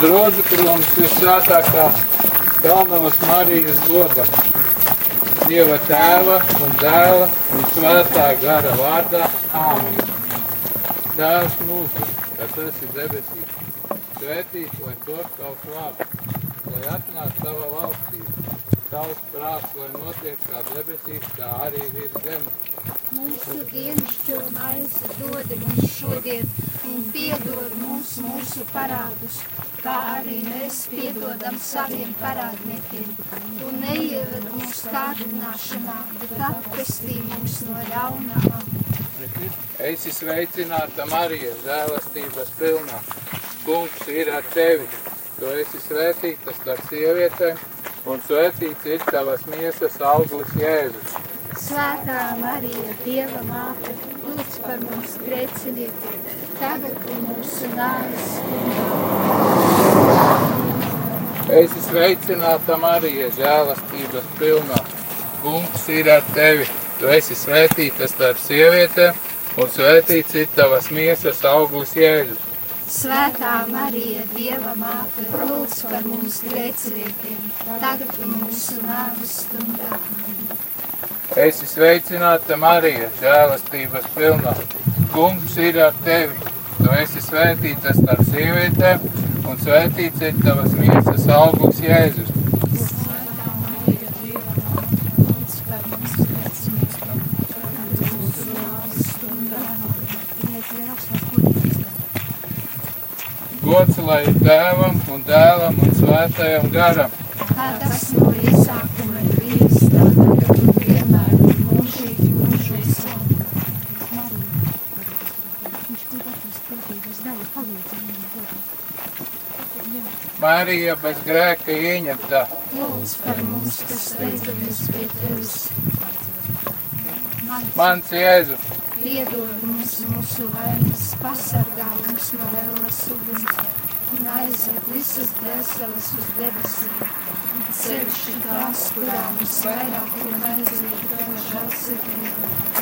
Rožu kronas visvētākā Kalnavas Marijas goda, Dieva Tēva un Dēla un Svētā gara vārdā. Āmen. Tēvs mūsu, kas esi debesīs, svētīts, lai top tavs vārds, lai atnāk tava valstība, tavs prāts, lai notiek kā debesīs, tā arī virs zemes. Mūsu dienascho maizi dod mums šodien un piedod mums mūsu parādus, kā arī mēs piedodam saviem parādniekiem. Un neieved mūsu kārdināšanā, bet atpestī mūs no ļaunā. Esi sveicināta, Marija, žēlastības pilnā. Kungs ir ar tevi. Tu esi svētīta starp sievietēm, un svētīts ir tavas miesas auglis Jēzus. Svētā Marija, Dieva māte, lūdz par mums grēciniekiem, tagad un mūsu nāves stundā. Esi sveicināta, Marija, žēlastības pilnā. Kungs ir ar tevi. Tu esi svētīta starp sievietēm, un svētīts ir tavas miesas auglis Jēzus. Svētā Marija, Dieva māte, lūdz par mums grēciniekiem, tagad un mūsu nāves stundā. Esi sveicināta, Marija, žēlastības pilnā. Kungs ir ar tevi. Tu esi svētīta starp sievietēm, un svētīts ir tavas miesas auglis Jēzus. Gods lai ir Tēvam un Dēlam un Svētajam garam. Kā tas no iesākuma ir bijis, tagad un vienmēr un mūžīgi mūžos. Marija bez grēka ieņemtā. Lūdz par mums, kas steidzamies pie tevis. Mans Jēzu, Piedod mums mūsu vainas, pasargā mums no ēlas uguns un aizved visas dvēseles uz debesīm. Ceļši tās, kurām visvairāk ir vajadzīga tava žēlsirdība.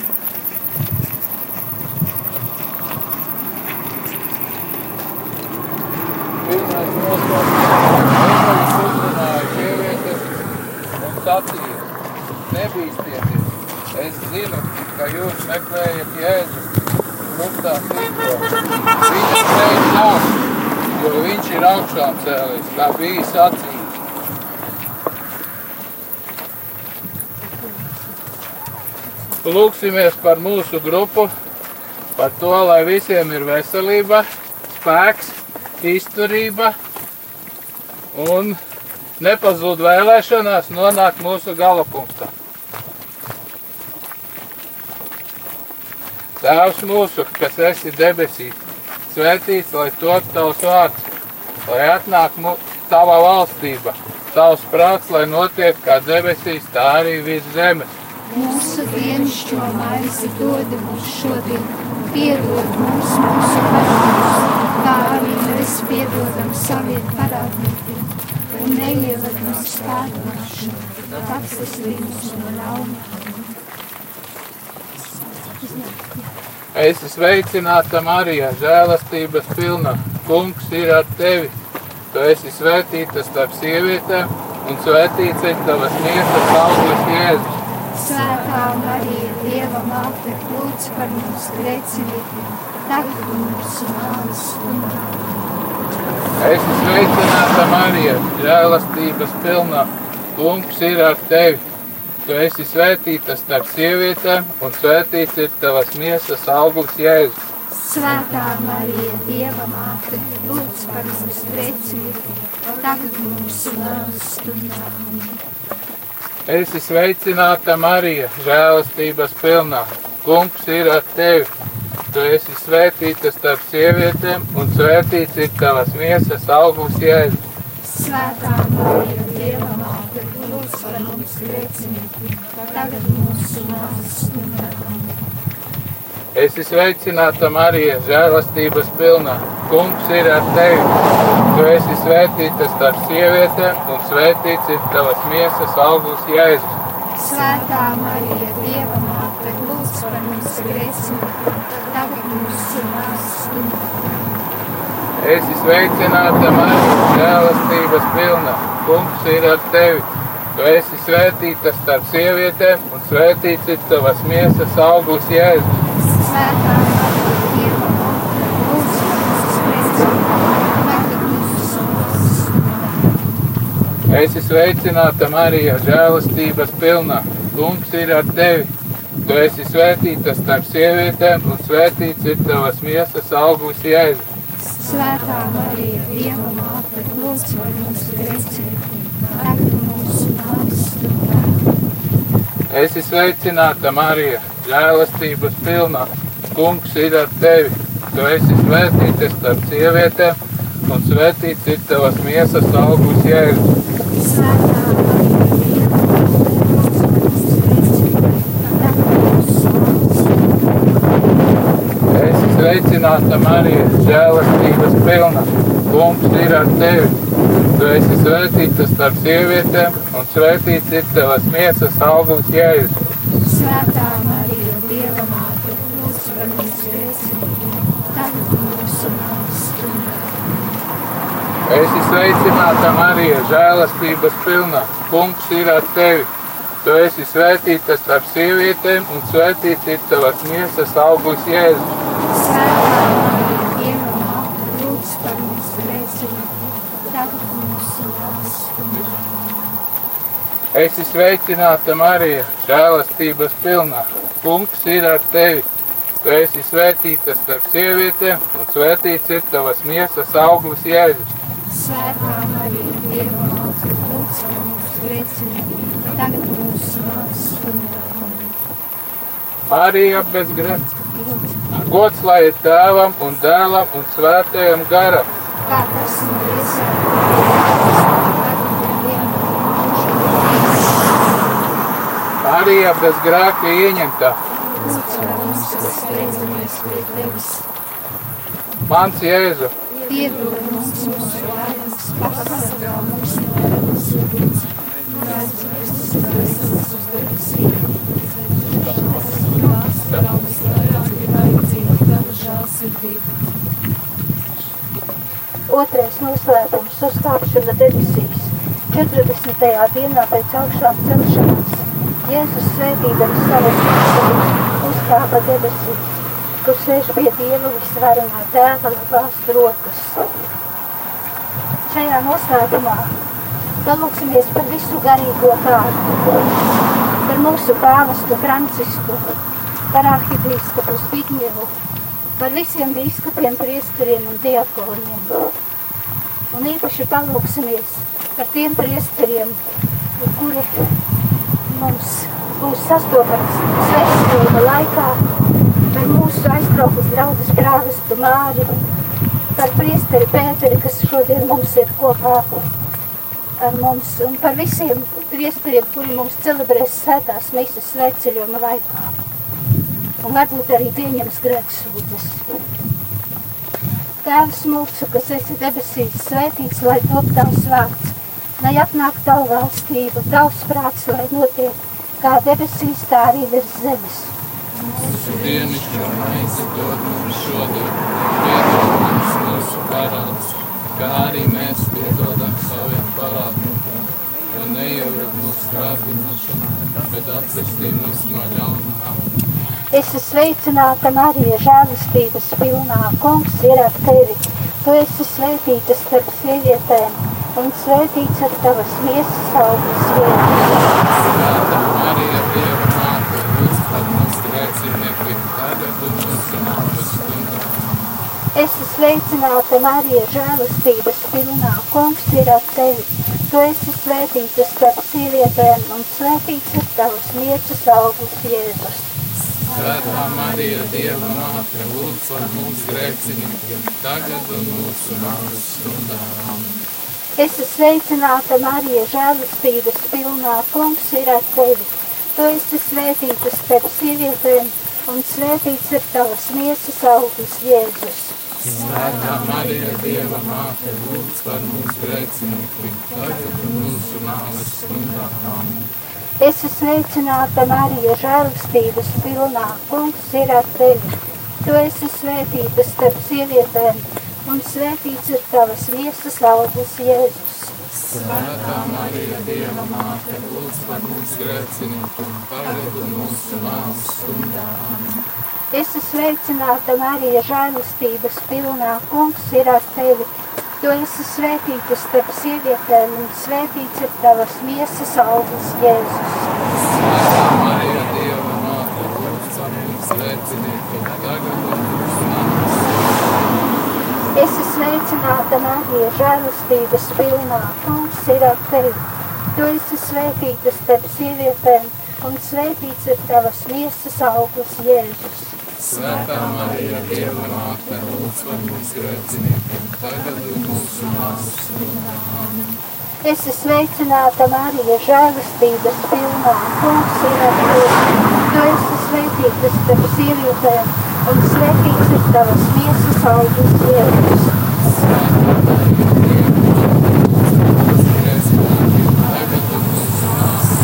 pirmais noslēgums, uzrunāja sievietes un sacīja: nebīsties, es zinu, ka jūs meklējat Jēzu, mutā sīko. Viņa šeit nav, jo viņš ir augšām cēlies, kā bija sacījis. Lūksimies par mūsu grupu, par to, lai visiem ir veselība, spēks, izturība un nepazūd vēlēšanās nonākt mūsu galapunktā. Tēvs mūsu, kas esi debesīs, svētīts, lai top tavs vārds, lai atnāk tava valstība, tavs prāts, lai notiek kā debesīs, tā arī virs zemes. Mūsu dienascho maizi dod mums šodien, piedod mums mūsu parādus, kā arī mēs piedodam saviem parādniekiem, un neieved mūsu kārdināšanā, bet atpestī mūs no ļaunā. Esi sveicināta, Marija, žēlastības pilna. Kungs ir ar tevi. Tu esi svētīta starp sievietēm, un svētīts ir tavas miesas auglis Jēzus. Svētā Marija, Dieva māte, lūdz par mums grēciniekiem, tagad un mūsu nāves stundā. Esi sveicināta, Marija, žēlastības pilna. Kungs ir ar tevi. Tu esi svētīta starp sievietēm, un svētīts ir tavas miesas auglis Jēzus. Svētā Marija, Dieva māte, lūdz par mums grēciniekiem, tagad un mūsu nāves stundā. Esi sveicināta, Marija, žēlastības pilnā. Kungs ir ar tevi. Tu esi svētīta starp sievietēm, un svētīts ir tavas miesas auglis Jēzus. Svētā Marija, Dieva māte, lūdz par mums grēciniekiem, tagad mūsu nāves stundā. Esi sveicināta, Marija, žēlastības pilnā. Kungs ir ar tevi. Tu esi svētīta starp sievietēm, un svētīts ir tavas miesas auglis Jēzus. Svētā Marija, Dieva māte, lūdz par mums grēciniekiem, tagad mūsu nāves stundā. Esi sveicināta, Marija, žēlastības pilna. Kungs ir ar tevi. Tu esi svētīta starp sievietēm, un svētīts ir tavas miesas augurs, Jēzus. Svētā Marija, Dieva māte, lūdz par mums grēciniekiem, tagad mūsu nāves stundā. Esi sveicināta, Marija, žēlastības pilna. Kungs ir ar tevi. Tu esi svētīta starp sievietēm, un svētīts ir tavas miesas augurs, Jēzus. Svētā Marija, Dieva māte, lūdz par mums grēciniekiem, tagad mūsu nāves stundā. Esi sveicināta, Marija, žēlastības pilna. Kungs ir ar tevi. Tu esi svētīta starp sievietēm, un svētīts ir tavas miesas augurs, Jēzus. Svētā Marija, Dieva māte, lūdz par mums grēciniekiem, tagad mūsu nāves stundā. Esi sveicināta, Marija, žēlastības pilna. Kungs ir ar tevi. Tu esi svētīta starp sievietēm, un svētīts ir tavas miesas augurs, Jēzus. Svētā Marija, Dieva māte, lūdz par mums grēciniekiem, tagad mūsu nāves stundā. Esi sveicināta, Marija, žēlastības pilna. Kungs ir ar tevi. Tu esi svētīta starp sievietēm, un svētīts ir tavas miesas augurs, Jēzus. Svētā Marija, Dieva māte, lūdz par mums grēciniekiem, tagad mūsu nāves stundā. Esi sveicināta, Marija, žēlastības pilna. Kungs ir ar tevi. Tu esi svētīta starp sievietēm, un svētīts ir tavas miesas augurs, Jēzus. Svētā Marija, Dieva māte, lūdz par mums grēciniekiem, tagad mūsu nāves stundā. Marija bez grēka. Gods lai ir Tēvam un Dēlam un Svētajam garam. Kā tas ir iesākts, Marija bez grēka ieņemta. lūdz par mums, kas steidzamies pie tevis. Mans Jēzu, Piedod mums mūsu vainas, pasargā mūs no ēnas uguns, un aizved mūs no aizsardzības uz debesīm. Otrais noslēpums - uzkāpšana debesīs. 40. dienā pēc augšām celšanās Jēzus svētībams savus mācekļus uzkāpa debesīs, kur sēž pie Dieva visvarenā Tēva labās rokas. Šajā noslēpumā palūksimies par visu garīgo kārtu, par mūsu pāvestu Francisku, par arhibīskapu Zbigņevu, par visiem bīskapiem, priesteriem un diakoniem. Un īpaši palūksimies par tiem priesteriem, kuri mums būs sastopams svētceļojuma laikā, par mūsu aizbraukas draugas prāvestu Māri, par priesteri Pēteri, kas šodien mums ir kopā ar mums, un par visiem priesteriem, kuri mums celebrēs svētās misas svētceļojuma laikā. Un varbūt arī pieņems grēksūdzes. Tēvs mūsu, kas esi debesīs, svētīts, lai top tavs vārds, lai atnāk tavu valstību, tavs prāts, lai notiek, kā debesīs, tā arī virs zemes. mūsu dienišķo maizi dod mums šodien, piedod mums mūsu parādus, kā arī mēs piedodam saviem parādniekiem, un neieved mūsu kārdināšanā, bet atvestī mūs no ļaunā. Esi sveicināta, Marija, žēlastības pilnā, Kungs ir ar tevi. Tu esi svētīta starp sievietēm, un svētīts ir tavas miesas augurs, Jēzus. Svētā Marija, Dieva māte, lūdz par mums grēciniekiem, tagad un mūsu nāves stundā. Esi sveicināta, Marija, žēlastības pilnā, Kungs ir ar tevi. Tu esi svētīta starp sievietēm, un svētīts ir tavas miesas augurs, Jēzus. Svētā Marija, Dieva māte, lūdz par mums grēciniekiem, tagad un mūsu nāves stundā. Esi sveicināta, Marija, žēlastības pilnā, Kungs ir ar tevi. Tu esi svētīta starp sievietēm, un svētīts ir tavas miesas augurs, Jēzus. Svētā Marija, Dieva māte, lūdz par mums grēciniekiem, tagad un mūsu nāves stundā. Esi sveicināta, Marija, žēlastības pilnā, Kungs ir ar tevi. Tu esi svētīta starp sievietēm, un svētīts ir tavas miesas auglis, Jēzus. Svētā Marija, Dieva māte, lūdz par mums grēciniekiem, tagad un mūsu nāves stundā. Amen. Esi sveicināta, Marija, žēlastības pilnā, Kungs ir ar tevi. Tu esi svētīta starp sievietēm, un svētīts ir tavas miesas auglis, Jēzus. Svētā Marija, Dieva māte, lūdz par mums grēciniekiem, tagad un mūsu nāves stundā. Esi sveicināta, Marija, žēlastības pilnā, Kungs ir ar tevi. Tu esi svētīta starp sievietēm, un svētīts ir tavas miesas auglis, Jēzus. Svētā Marija, Dieva māte, lūdz par mums grēciniekiem, tagad un mūsu nāves stundā. Amen. Esi sveicināta, Marija, žēlastības pilnā, Kungs ir ar tevi. Tu esi svētīta starp sievietēm, un svētīts ir tavas miesas auglis, Jēzus. Svētā Marija, Dieva māte, lūdz par mums grēciniekiem, tagad un mūsu nāves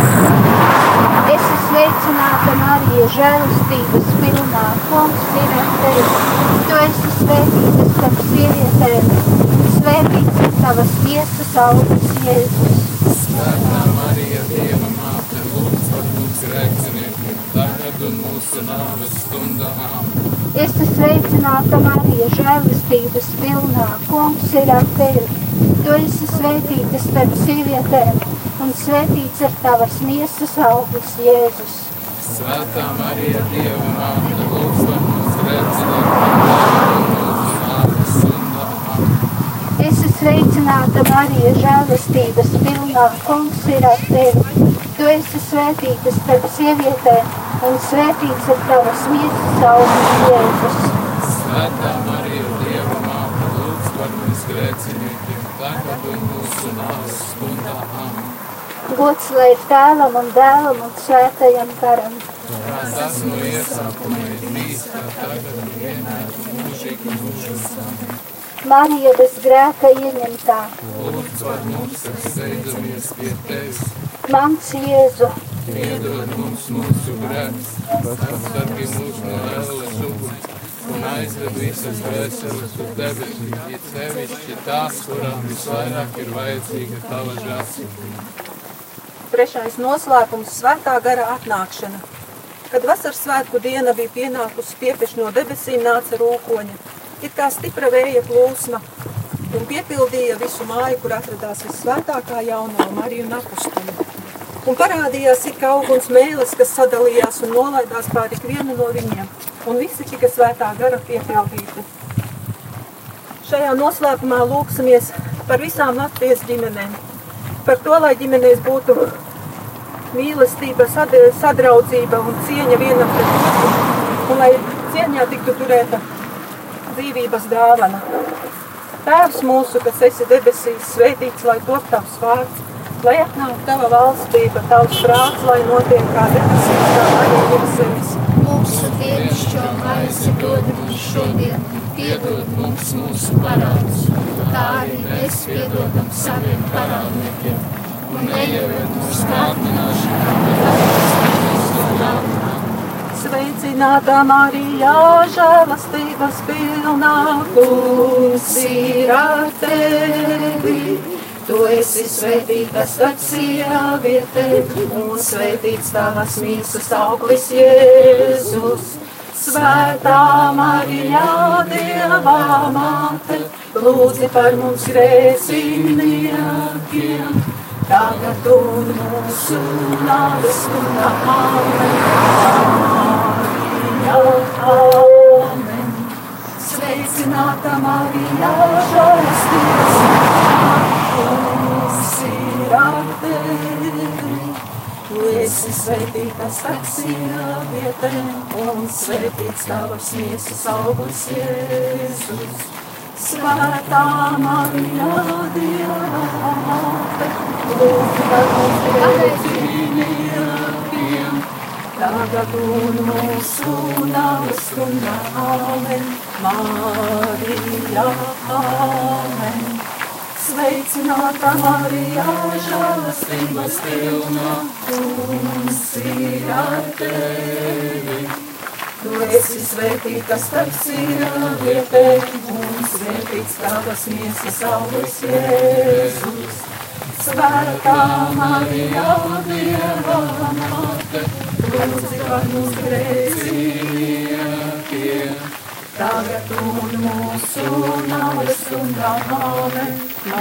stundā. Esi sveicināta, Marija, žēlastības pilnā, Kungs ir ar tevi. Tu esi svētīta starp sievietēm, un svētīts ir tavas miesas auglis, Jēzus. Svētā Marija, Dieva māte, lūdz par mums grēciniekiem, tagad un mūsu nāves stundā. Amen. Esi sveicināta, Marija, žēlastības pilnā, Kungs ir ar tevi. Tu esi svētīta starp sievietēm, un svētīts ir tavas miesas auglis, Jēzus. Svētā Marija, Dieva māte, lūdz par mums grēciniekiem, tagad un mūsu nāves stundā. Amen. Esi sveicināta, Marija, žēlastības pilnā, Kungs ir ar tevi. Tu esi svētīta starp sievietēm, un svētīts ir tavas miesas auglis, Jēzus. Svētā Marija, Dieva māte, lūdz par mums grēciniekiem, tagad un mūsu nāves stundā. Amen. Gods lai ir Tēvam un Dēlam un Svētajam garam. Kā tas no iesākuma ir bijis, kā tagad un vienmēr mūžīgi mūžos. Amen. Marija bez grēka ieņemtā, Lūdz par mums, kas steidzamies pie tevis, mans Jēzu, piedod mums mūsu grēkus, atsargi mūs no ēles uguns un aizved visas dvēseles uz debesīm, it sevišķi tās, kurām visvairāk ir vajadzīga tava žēlsirdība. Trešais noslēpums – svētā gara atnākšana. Kad vasaras svētku diena bija pienākusi, piepeš no debesīm nāca rūkoņa, it kā stipra vēja plūsma, un piepildīja visu māju, kur atradās vissvētākā jaunā Marija un apustuli. Un parādījās it kā uguns mēlis, kas sadalījās un nolaidās pār ikvienu no viņiem, un visi tika svētā gara piepildīti. Šajā noslēpumā lūksimies par visām Latvijas ģimenēm, par to, lai ģimenēs būtu mīlestība, sadraudzība un cieņa vienam pret otru, un lai cieņā tiktu turēta dzīvības dāvana. Tēvs mūsu, kas esi debesīs, svētīts, lai top tavs vārds, lai atnāk tava valstība, tavs prāts, lai notiek kā debesīs, tā arī virs zemes. Mūsu dienascho maizi dod mums šodien, piedod mums mūsu parādus, kā arī mēs piedodam saviem parādniekiem, un neieved mūsu kārdināšanā, bet atpestī no ļaunā. Sveicinātā Marija, žēlastības pilnā, Kungs ir ar tevi. Tu esi svētīta starp sievietēm, un svētīts tavas miesas auglis, Jēzus. Svētā Marija, Dieva māte, lūdzi par mums grēciniekiem, tagad un mūsu nāves stundā. Amen. Amen. Sveicināta Marija, žēlastības pilnā, Kungs ir ar tevi. Tu esi svētīta starp sievietēm, un svētīts tavas miesas auglis, Jēzus. Svētā Marija, Dieva māte, lūdzi par mums grēciniekiem, tagad un mūsu nāves stundā. Amen. Marija, amen. Sveicināta Marija, žēlastības pilnā, Kungs ir ar tevi. Tu esi svētīta starp sievietēm, un svētīts tavas miesas augurs, Jēzus. Svētā Marija, Dieva māte, lūdzi par mums grēciniekiem, tagad un mūsu nāves stundā. Āmen.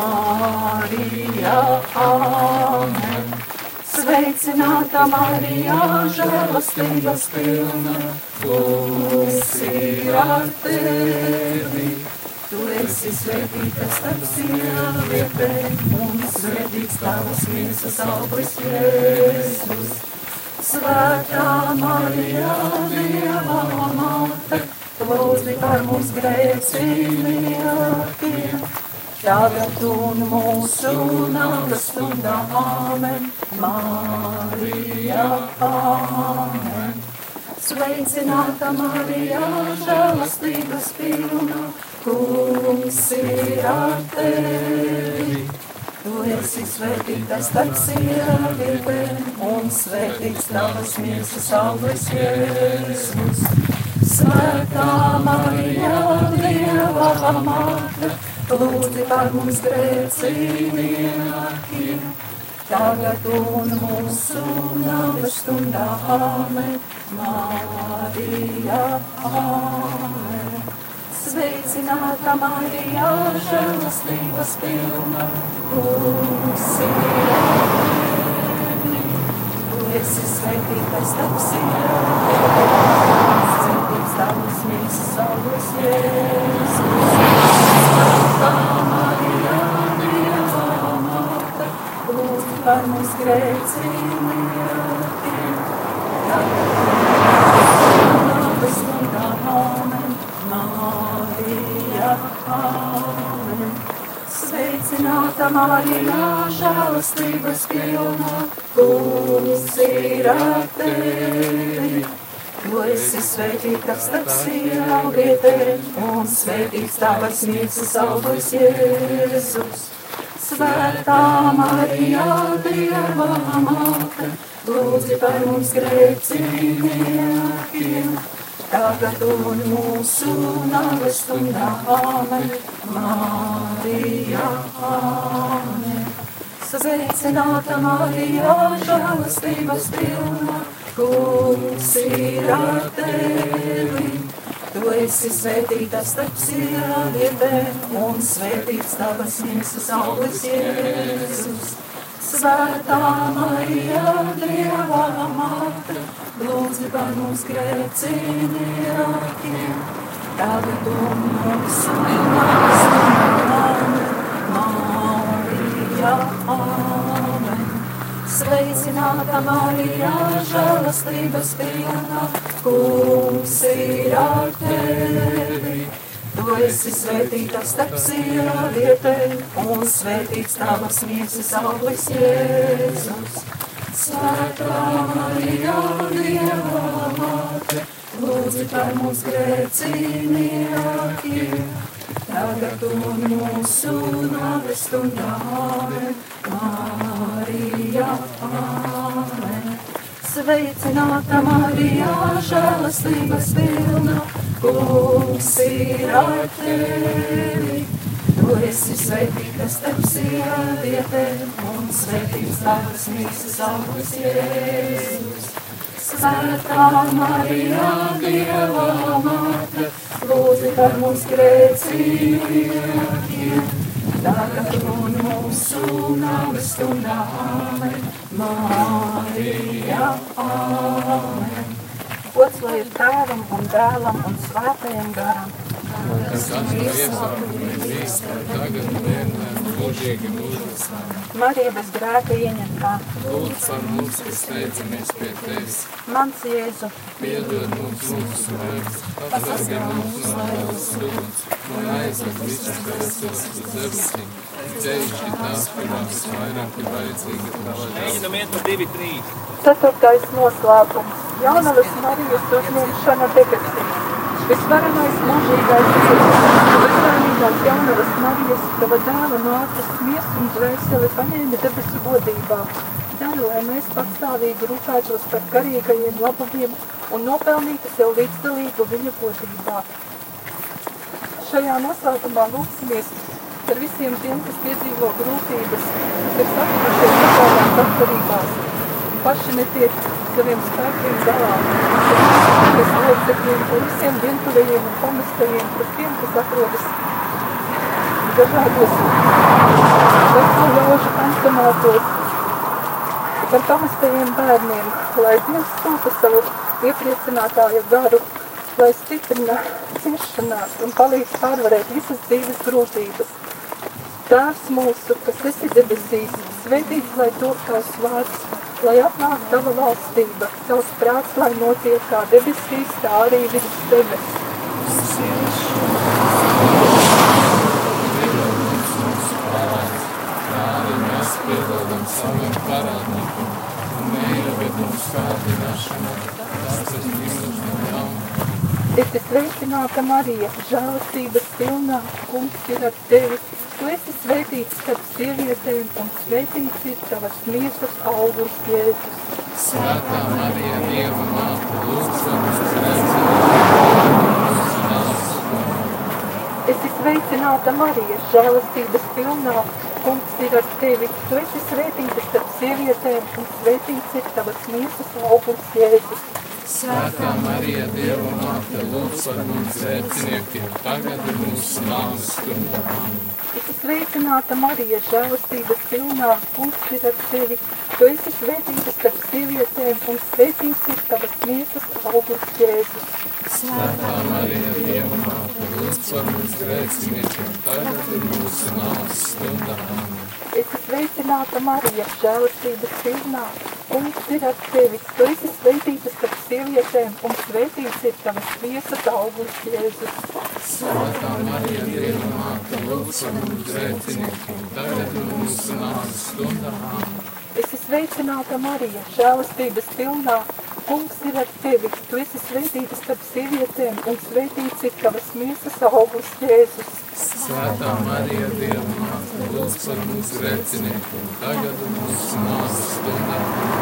Marija, āmen. Sveicināta Marija, žēlastības pilna, Kungs ir ar tevi. Tu esi svētīta starp sievietēm, un svētīts tavas miesas augurs, Jēzus. Svētā Marija, Dieva māte, lūdzi par mums grēciniekiem, tagad un mūsu nāves stundā. Āmen. Marija, āmen. Sveicināta Marija, žēlastības pilna, Kungs ir ar tevi. Tu esi svētīta starp sievietēm, un svētīts tavas miesas augurs, Jēzus. Svētā Marija, Dieva māte, lūdzi par mums grēciniekiem, tagad un mūsu nāves stundā. Āmen. Marija, āmen. Sveicināta Marija, žēlastības pilna, Kungs ir ar tevi. Tu esi svētīta starp sievietēm, svētīts tavas miesas augurs, Jēzus. Svētā Marija, Dieva māte, lūdzi par mums grēciniekiem, tagad nāves stundā. Āmen. Marija, āmen. Sveicināta Marija, žēlastības pilna, Kungs ir ar tevi. Tu esi svētīta starp sievietēm, un svētīts tavas miesas augurs, Jēzus. Svētā Marija, Dieva māte, lūdzi par mums grēciniekiem, tagad un mūsu nāves stundā. Āmen. Marija, āmen. Sveicināta Marija, žēlastības pilna, Kungs ir ar tevi. Tu esi svētīta starp sievietēm, un svētīts tavas miesas augurs, Jēzus. Svētā Marija, Dieva māte, lūdzi par mums grēciniekiem, tagad un mūsu nāves stundā. Marija, āmen. Sveicināta Marija, žēlastības pilna, Kungs ir ar tevi. Tu esi svētīta starp sievietēm, un svētīts tavas miesas augurs, Jēzus. Svētā Marija, Dieva māte, lūdzi par mums grēciniekiem, tagad un mūsu nāves stundā. Āmen. Marija, āmen. Sveicināta Marija, žēlastības pilna, Kungs ir ar tevi. Tu esi svētīta starp sievietēm, un svētīts tavas miesas augurs, Jēzus. Svētā Marija, Dieva māte, lūdzi par mums grēciniekiem, tagad un mūsu nāves stundā. Āmen. Marija, āmen. Gods lai ir Tēvam un Dēlam un Svētajam garam. Tas viens tagad vienmēr mūžīgi mūžos. Marija bez grēka ieņemtā, Lūdz par mums, kas steicamies pie tevis. mans Jēzu, Piedod mums mūsu grēkus, pasargā mūs no ēlas uguns un aizved visus dvēseles uz debesīm. Ceļšķi tās, kurās vairāk ir vajadzīga tava žēl. Ceturtais noslēpums – Jaunavas Marijas uzņemšana debesīm. Visvarenais mūžīgais Dievs, bezvainīgās Jaunavas Marijas, tava dēla mātes miesu un dvēseli paņēma debesu godībā. Dari, lai mēs patstāvīgi rūpētos par garīgajiem labumiem un nopelnītu sev līdzdalību viņa godībā. šajā noslēgumā lūksimies par visiem tiem, kas piedzīvo grūtības, kas ir satikušies dažādās atkarībās, paši netiek saviem spēkiem galā, kas locekļiem, par visiem vientuļajiem un pamestajiem, par tiem, kas atrodas dažādos veco ļaužu pensionātos, par pamestajiem bērniem, lai Dievs sūta savu iepriecinātāja garu, lai stiprina ciešanās un palīdz pārvarēt visas dzīves grūtības. Tēvs mūsu, kas esi debesīs, svētīts, lai top tavs vārds, lai atnāk tava valstība, tavs prāts, lai notiek kā debesīs, tā arī virs zemes. Piedodam saviem parādniekiem, un neieved mums kārdināšanā, tas ir Kristus no jauna. Esi sveicināta Marija, žēlastības pilnā, Kungs ir ar tevi. Tu esi svētīts starp sievietēm, un svētīts ir tavas miesas augurs Jēzus. Svētā Marija, Dieva māte, lūdz par mums grēciniekiem, Esi sveicināta Marija, žēlastības pilnā, Kungs ir ar tevi. Tu esi svētīta starp sievietēm, un svētīts ir tavas miesas augurs Jēzus. Svētā Marija, Dieva māte, lūdz par mums grēciniekiem, tagad ir mūsu nāves stundā. Esi sveicināta Marija, žēlastības pilnā, Kungs ir ar tevi. Tu esi svētīta starp sievietēm, un svētīts ir tavas miesas augurs Jēzus. Svētā Marija, Dieva māte, lūdz par mums grēciniekiem, tagad ir mūsu nāves stundā. Esi sveicināta Marija, žēlastības pilnā, Kungs ir ar tevi. Tu esi svētīta starp sievietēm, un svētīts ir tavas miesas augurs Jēzus. Svētā Marija, Dieva māte, lūdz par mums grēciniekiem, tagad ir mūsu nāves stundā. Esi sveicināta Marija, žēlastības pilnā, Kungs ir ar tevi. Tu esi svētīta starp sievietēm, un svētīts ir tavas miesas augurs Jēzus. Svētā Marija, Dieva māte, lūdz par mums grēciniekiem, tagad ir mūsu nāves stundā.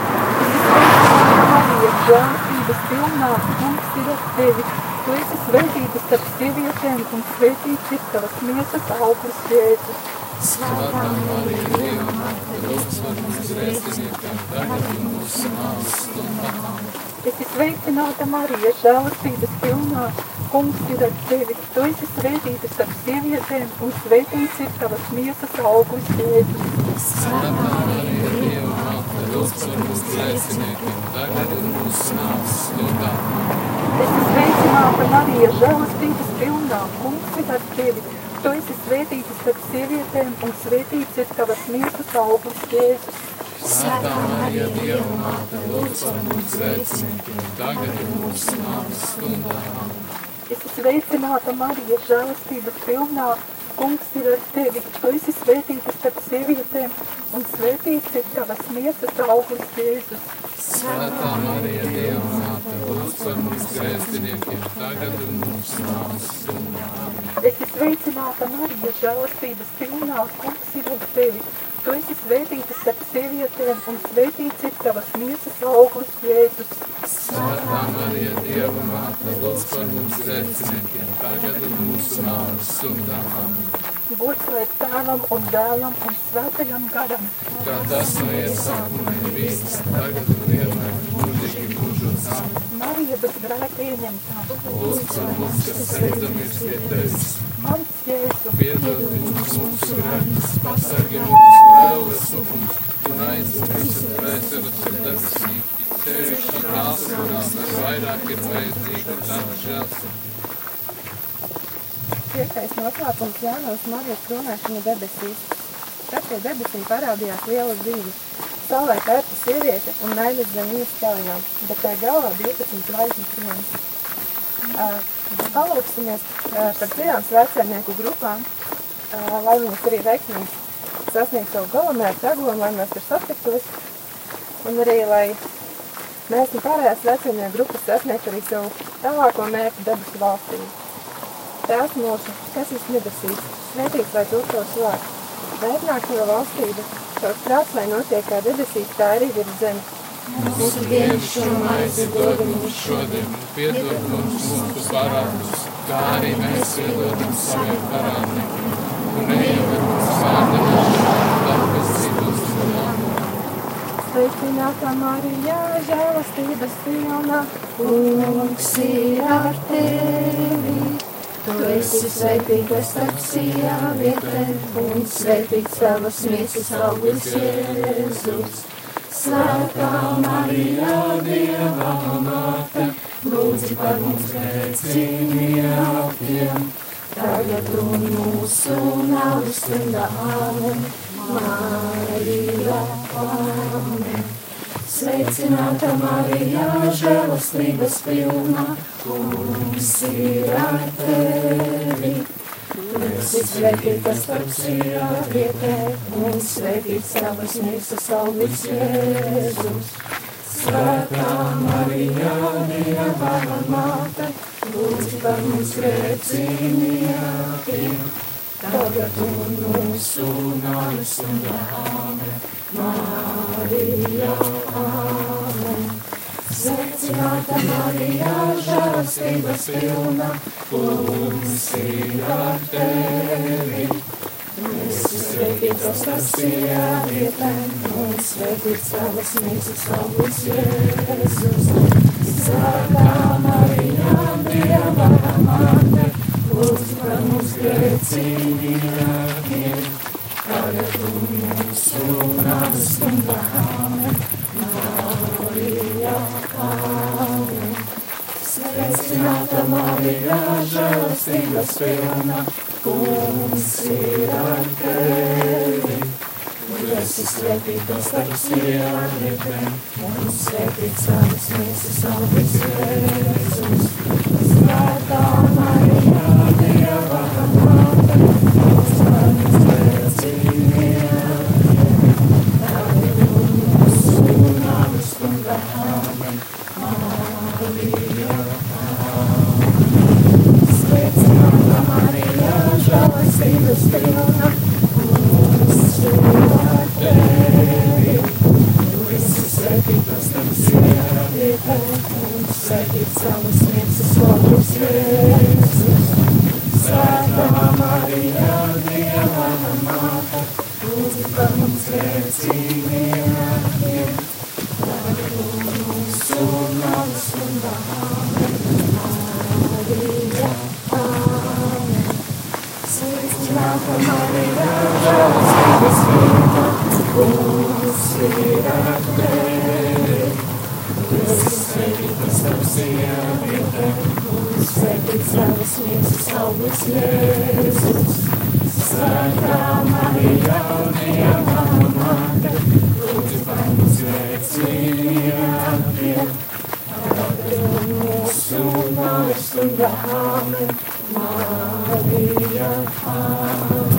Marija, žēlastības pilnā, Kungs ir ar tevi. Tu esi svētīta starp sievietēm, un svētīts ir tavas miesas augurs Jēzus. Svētā Marija, Dieva māte, lūdz par mums grēciniekiem, tagad ir mūsu nāves stundā. Esi sveicināta Marija, žēlastības pilnā, Kungs ir ar tevi. Tu esi svētīta starp sievietēm, un svētīts ir tavas miesas augurs Jēzus. Svētā Marija, Dieva māte, lūdz par mums grēciniekiem, tagad ir mūsu nāves stundā. Esi sveicināta Marija, žēlastības pilnā, Kungs ir ar tevi. Tu esi svētīta starp sievietēm, un svētīts ir tavas miesas augurs Jēzus. Svētā Marija, Dieva māte, lūdz par mums grēciniekiem, tagad ir mūsu nāves stundā. Esi sveicināta Marija, žēlastības pilnā, Kungs ir ar tevi. Tu esi svētīta starp sievietēm, un svētīts ir tavas miesas augurs Jēzus. Svētā Marija, Dieva māte, lūdz par mums grēciniekiem, tagad ir mūsu nāves stundā. Esi sveicināta Marija, žēlastības pilnā, Kungs ir ar tevi. Tu esi svētīta starp sievietēm, un svētīts ir tavas miesas augurs Jēzus. Svētā Marija, Dieva māte, lūdz par mums grēciniekiem, tagad ir mūsu nāves stundā. Gods lai Tēvam un Dēlam un Svētajam garam. Kā tas no iesākuma ir bijis, tagad un vienmēr mūžīgi mūžos. Marija bez grēka ieņemtā. Lūdz par mums, kas steidzamies pie tevis. Mans Jēzu, Piedod mums mūsu grēkus, pasargi mūs no ēles uguns un aizved visas dvēseles uz debesīm. Sevišķi tās, kurām vairāk ir vajadzīga tava žēlsirdība. Piektais noslēpums Jānos Marijas kronēšana debesīs. Tad pie debesīm parādījās liela zīme. Saulē pērta sieviete un mēnesis zem viņas kājām, bet tai galvā 12 zvaigznes kronas. Palūksimies par trijām svētceļnieku grupām, lai viņas arī veiksmīgi sasniegt savu galamērķu agonu, lai mēs tur satiktos, un arī, lai mēs un pārējās svētceļnieku grupas sasniegt arī savu tālāko mērķu debesu valstību. Tēvs mūsu, kas esi debesīs, svētīts lai top tavs vārds, lai atnāk tava valstība, tavs prāts lai notiek kā debesīs, tā arī virs zemes. Mūsu dienas šo maizi dod mums šodien, un piedod mums mūsu parādus, kā arī mēs piedodam saviem parādniekiem. Un neieved mūsu kārdināšanā, bet pestīsi mūs no ļaunuma. Sveicināta Marija, žēlastības pilna, Kungs ir ar tevi. Tu esi svētīta starp sievietēm, un svētīts tavas miesas augurs Jēzus. Svētā Marija, Dieva māte, lūdzi par mums grēciniekiem, tagad un mūsu nāves stundā. Āmen. Marija, āmen. Sveicināta Marija, žēlastības pilna, Kungs ir ar tevi. Tu esi svētīta starp sievietēm, un svētīts tavas miesas augurs Jēzus. Svētā Marija, Dieva māte, lūdzi par mums grēciniekiem, tagad un mūsu nāves stundā. Āmen. Marija, āmen. Sveicināta Marija, žēlastības pilna, Kungs ir ar tevi. Tu esi svētīta starp sievietēm, un svētīts tavas miesas augurs Jēzus. Svētā Marija, Dieva māte, lūdzi par mums grēciniekiem, tagad un mūsu nāves stundā. Āmen. Marija, āmen. Sveicināta Marija, žēlastības pilna, Kungs ir ar tevi. Tu esi svētīta starp sievietēm, un svētīts tavas miesas augurs Jēzus. Svētā Marija, Dieva māte, lūdzi par mums grēciniekiem, tagad un mūsu nāves stundā. Āmen. Marija, sveicināta Marija, žēlastības pilna, Kungs ir ar tevi. Tu esi svētīta starp sievietēm, un svētīts tavas miesas augurs Jēzus. Svētā Marija, Dieva māte, lūdzi par mums grēciniekiem, tagad un mūsu nāves stundā. Āmen. Marija, āmen. Sveicināta Marija, žēlastības pilna, Kungs ir ar tevi. Tu esi svētīta starp sievietēm, un svētīts tavas miesas augurs Jēzus. Svētā Marija, Dieva māte, lūdzi par mums grēciniekiem, tagad un mūsu nāves stundā. Āmen. Marija, āmen.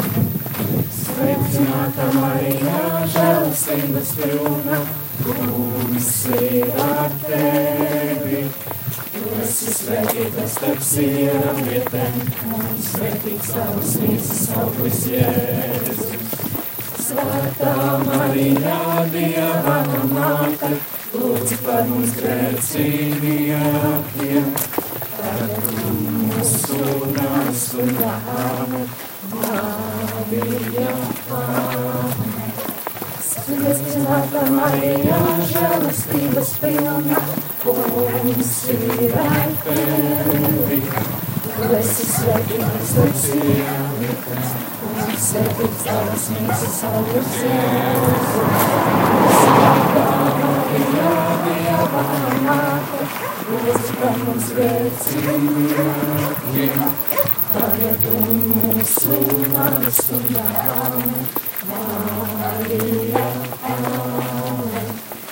Sveicināta Marija, žēlastības pilna, Kungs ir ar tevi. Tu esi svētīta starp sievietēm, un svētīts tavas miesas augurs Jēzus. Svētā Marija, Dieva māte, lūdzi par mums grēciniekiem, tagad un mūsu nāves stundā. Āmen. Marija, āmen. Sveicināta Marija, žēlastības pilna, Kungs ir ar tevi. Tu esi svētīta starp sievietēm, un svētīts tavas miesas augurs Jēzus. Svētā Marija, Dieva māte, lūdzi par mums grēciniekiem, tagad un mūsu nāves stundā. Āmen. Marija, āmen.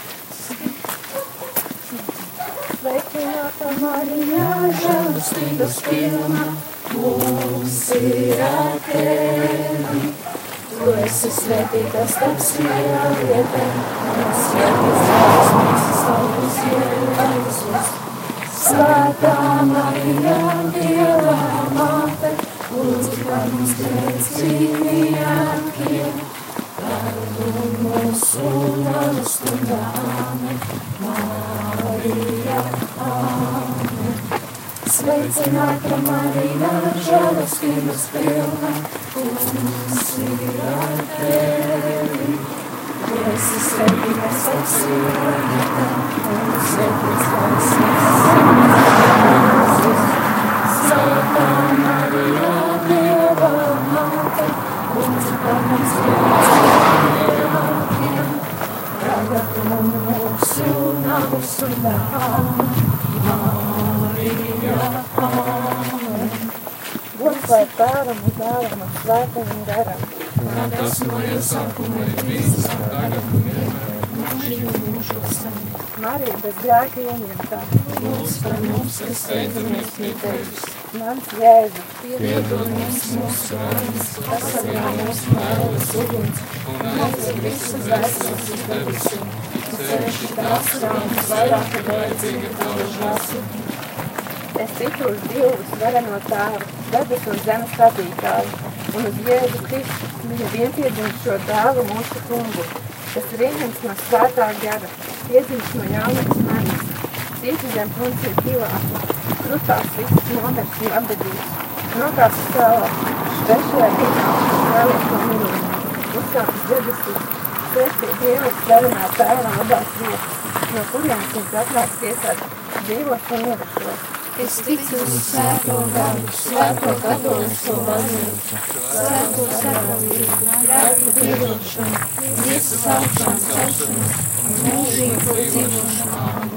Sveicināta Marija, žēlastības pilna, Kungs ir ar tevi. Tu esi svētīta starp sievietēm, un svētīts tavas miesas augurs Jēzus. Svētā Marija, Dieva māte, lūdzi par mums grēciniekiem, tagad un mūsu nāves stundā. Āmen. Marija, āmen. Sveicināta Marija, žēlastības pilna, kungs ir ar tevi. Tu esi svētīta starp sievietēm, un svētīts tavs Jēzus. Svētā Marija, Dieva māte, lūdz par mums grēkiem, tagad un mūsu nāves stundā. Marija, amen. Gods lai Tēvam un Dēlam un Svētajam garam. Tas no iesākuma ir bijis, tagad un vienmēr, mūžīgi mūžos. Marija bez grēka ieņemtā. Lūdz par mums, kas steidzamies pie tevis. Mans Jēzu. Piedod mums mūsu vainas, pasargā mūs no ēles uguns un aizved visas dvēseles uz debesīm. Ceļši tās, kurām visvairāk ir vajadzīga tava žēlsirdība. Es ticu uz Dievu visvareno Tēvu, debes un zemes radītāju, un uz Jēzu Kristu, viņa vienpiedzimušo dēlu mūsu kungu, kas ir ieņemts no svētā gara, piedzimis no jaunības Marijas, cietis zem Poncija Pilāta, krustās viss nomirs un apbedīts, nokāps stāvā, svešajā dienā un vēlies no mirīm, uzkāpis debesīs, sēž pie Dieva slavenā Tēva labās vietas, no kurienes viņš atnāks tiesāt dzīvos un mirušos. Es ticu uz svēto garu, svēto katolisko baznīcu, svēto sakramentu, grēku piedošanu, miesas augšanu, celšanu un mūžīgo dzīvošanu.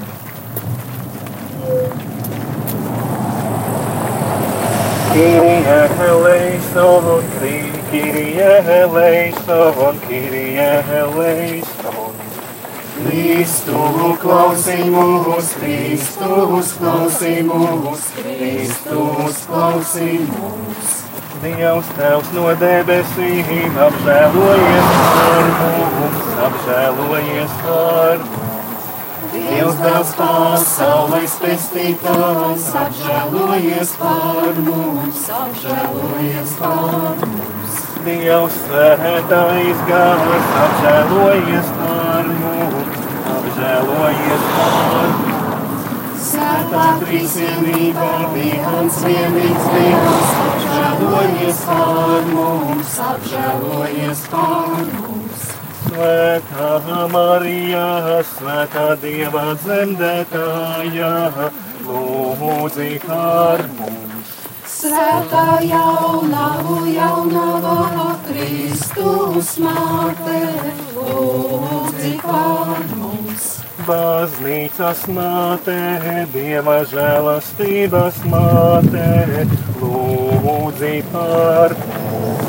Kyrie eleison, Kyrie eleison, Kyrie eleison. Kristus klausī mūs, Kristus klausī mūs, Kristus klausī mūs. Dievs Tevs no debesīm, apžēlojies par mums, apžēlojies par mums. Dievs Tevs pasaules pestītājs, apžēlojies par mums, apžēlojies par mums. Dievs svētais gars, apžēlojies par mums, apžēlojies par mums. Svētā trīsvienība, viens vienīgs Dievs, apžēlojies par mums, apžēlojies par mums. Svētā Marija, svētā Dieva dzemdētāja, lūdzi par mums. Svētā jaunava, Kristus māte, lūdzi par mums. Baznīcas māte, Dieva žēlastības māte, lūdzi par mums.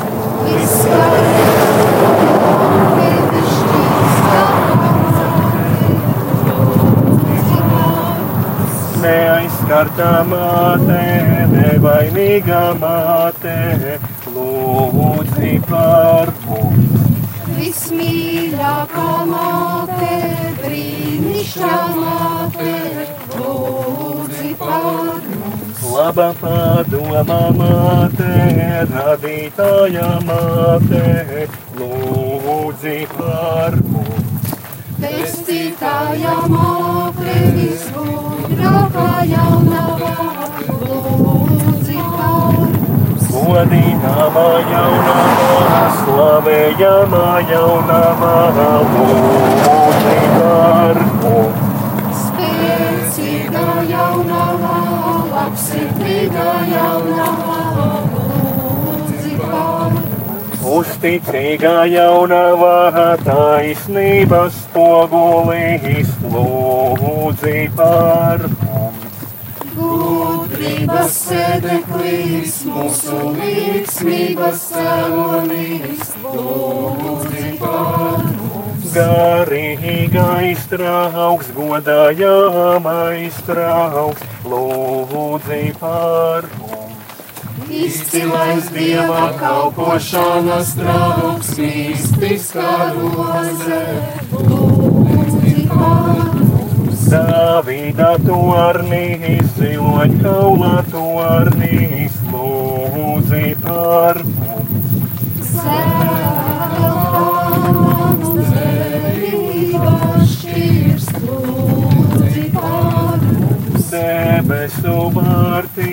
Neaizskartā māte, nevainīgā māte, lūdzi par mums. Vismīļākā māte, brīnišķīgā māte, lūdzi par mums. Laba padoma māte, radītāja māte, lūdzi par mums. Pestītāja māte, visgudrākā jaunavā, lūdzi par mums. Godināmā jaunavā, slavējamā jaunavā, lūdzi par mums. Spēcīgā jaunavā, labsirdīgā jaunavā, lūdzi par mums. Uzticīgā jaunavā, taisnības spogulīs, lūdzi par mums. Gudrības sēdeklīs, mūsu līgsmības cēlonīs, lūdzi par mums. Garīgais trauks, godājamais trauks, lūdzi par mums. Izcilais Dieva kalpošanas trauks, mistiskā roze, lūdzi par mums. Dāvida tornīs, ziloņkaula tornīs, lūdzi par mums. Sēta manu dzērība šķirst, lūdzi par mums. Debesu vārti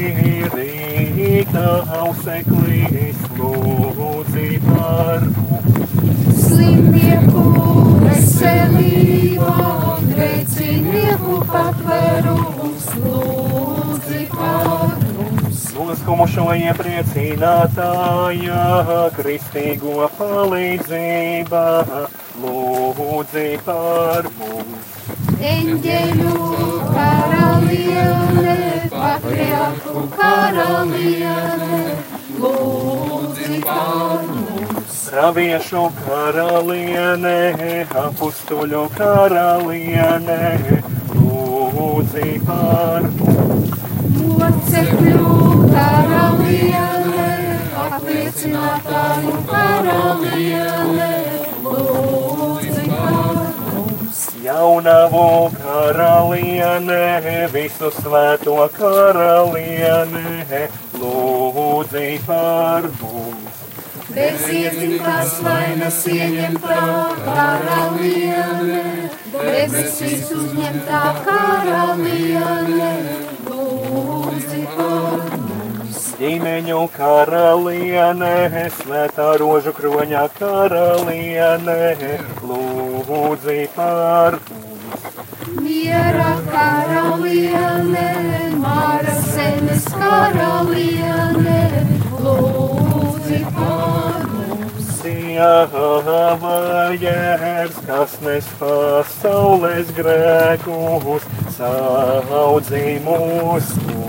auseklis, lūdzi par mums. Slimnieku veselību, grēcinieku patvērums, lūdzi par mums. Noskumušo iepriecinātāja, kristīgo palīdzība, lūdzi par mums. Eņģeļu karaliene, patriarhu karaliene, lūdzi par mums. Praviešu karaliene, apustuļu karaliene, lūdzi par mums. Mocekļu karaliene, apliecinātāju karaliene, lūdzi par mums. Jaunavu karaliene, visu svēto karaliene, lūdzi par mums. Beziezīmās vainas ieņemtā karaliene, debesīs uzņemtā karaliene, lūdzi par mums. Ģimeņu karaliene, svētā rožu kroņā karaliene, lūdzi par mums. Miera karaliene, Māra zemes karaliene, lūdzi par mums. Dieva jērs, kas nes pasaules grēkus, saudzi mūsu.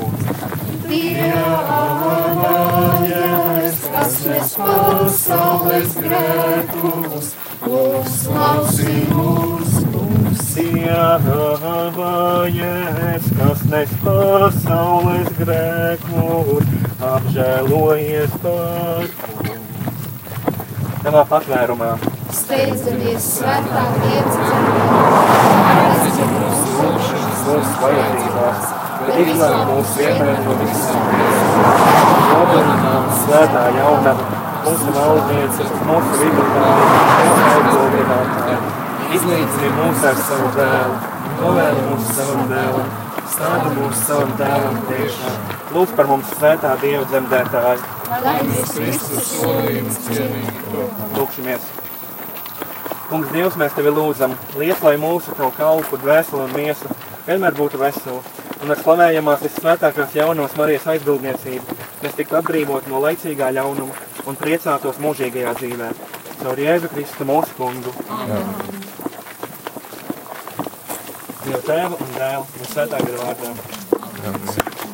Dieva jērs, kas nes pasaules grēkus, uzklausī mūs. Dieva jērs, kas nes pasaules grēkus, apžēlojies par mums. Tavā patvērumā Steidzamies svētā iecedzamā, aizci mūsu lūgšanas mūsu vajadzībās, bet izglāb mūs vienmēr no visām. Svētā jaunava, mūsu valdniece, mūsu vidutāji, iznīcini mūs ar savu dēlu, novēli mūs savam dēlam, stādi mūs savam dēlam priekšā. Lūdz par mums svētā Dieva dzemdētāju. lai mēs Kristus solījums cienīgi. Lūksimies. Kungs Dievs, mēs Tevi lūdzam, liec, lai mūsu Tavu kalpu, dvēseli un miesu vienmēr būtu veseli, un ar slavējamās vissvētākās jaunās Marijas aizbildniecību mēs tiktu atbrīvot no laicīgā ļaunuma un priecātos mūžīgajā dzīvē. Caur Jēzu Kristu mūsu kungu. Amen. Dieva Tēva un Dēla un Svētā gara vārdā. Amen.